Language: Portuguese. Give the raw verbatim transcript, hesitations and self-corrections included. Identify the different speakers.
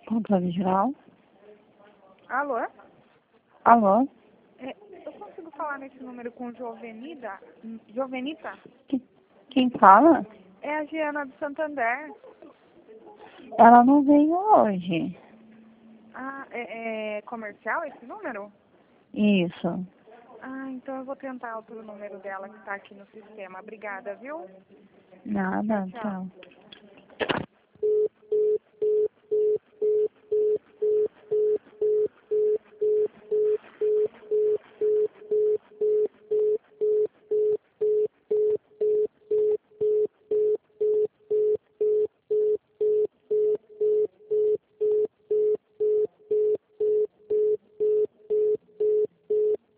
Speaker 1: Controle geral.
Speaker 2: Alô?
Speaker 1: Alô?
Speaker 2: É, eu consigo falar nesse número com Jovenida? Jovenita?
Speaker 1: Que- Quem fala?
Speaker 2: É a Giana do Santander.
Speaker 1: Ela não veio hoje.
Speaker 2: Ah, é, é comercial esse número?
Speaker 1: Isso.
Speaker 2: Ah, então eu vou tentar outro número dela que tá aqui no sistema. Obrigada, viu?
Speaker 1: Nada,
Speaker 2: Tchau, tchau.
Speaker 1: tchau.